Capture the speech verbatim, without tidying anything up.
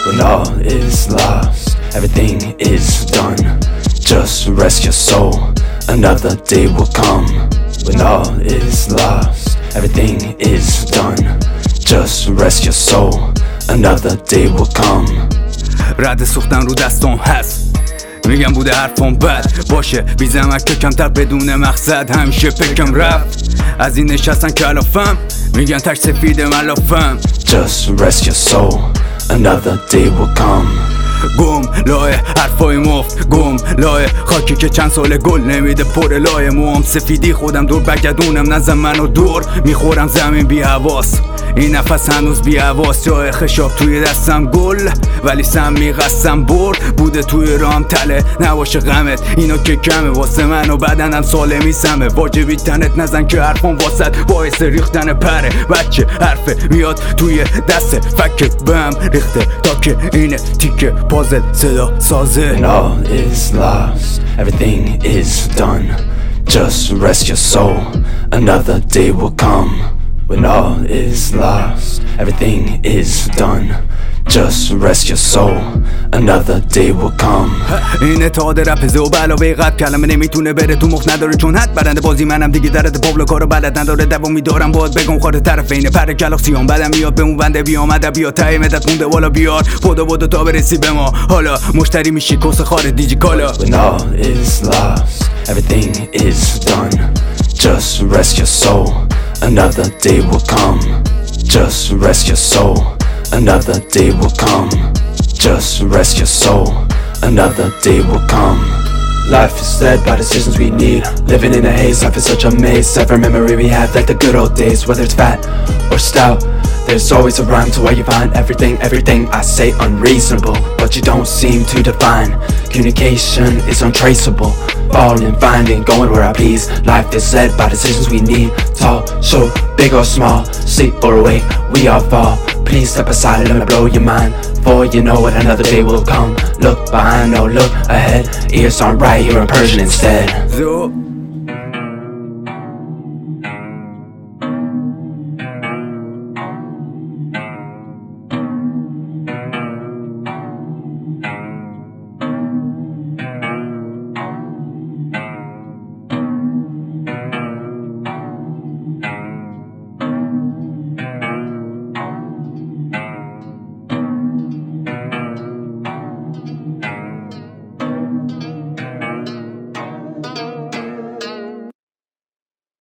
When all is lost, everything is done. Just rest your soul, another day will come. When all is lost, everything is done. Just rest your soul, another day will come. رد سوختن رو دستم هست، میگم بوده حرفم بد باشه بی زحمت که کمتر بدون مقصد همیشه فکرم رفت از این نشستن که علافم میگن تک سفید ملافم. Just rest your soul, another day will come. گم لای حرفای مفت، گم لای خاکی که چند سال گل نمیده پر لای موام سفیدی خودم دور بگردونم نزن منو دور میخورم زمین بی حواس این نفس هنوز بی حواس جای خشاب توی دستم گل ولی سم میقسم برد بوده توی رام تله نباشه غمت اینا که کمه واسه من و بدنم ساله میسمه واجبی تنت نزن که حرفم واسد باعث ریختن پره بچه حرفه میاد توی دست فکت بهم ریخته تا که اینه تیکه پازل صدا سازه. When all is lost, everything is done. Just rest your soul, another day will come. When all is lost, everything is done. Just rest your soul, another day will come. این اتحاد رپ زو علاوه قد کلمه نمیتونه بره تو مخ نداره چون حد برنده بازی منم دیگه درد پابلو کارو بلد نداره دومی دارم باید بگم خورده طرف اینه پر گالاکسیون بعدم میاد به اون بنده بیام ادبیات ته مدت مونده والا بیار بودو بودو تا برسی به ما حالا مشتری میشی کس خار دیجی کالا. When all is lost, everything is done. Just rest your soul, another day will come. Just rest your soul, another day will come. Just rest your soul, another day will come. Life is led by decisions we need. Living in a haze, life is such a maze. Every memory we have like the good old days. Whether it's fat or stout, there's always a rhyme to where you find everything. Everything I say unreasonable, but you don't seem to define. Communication is untraceable. Falling, finding, going where I please. Life is led by decisions we need. Tall, short, big or small, sleep or awake, we all fall. Please step aside and let me blow your mind. For you know it, another day will come. Look behind, no look ahead. Ears aren't right, you're in Persian instead. زو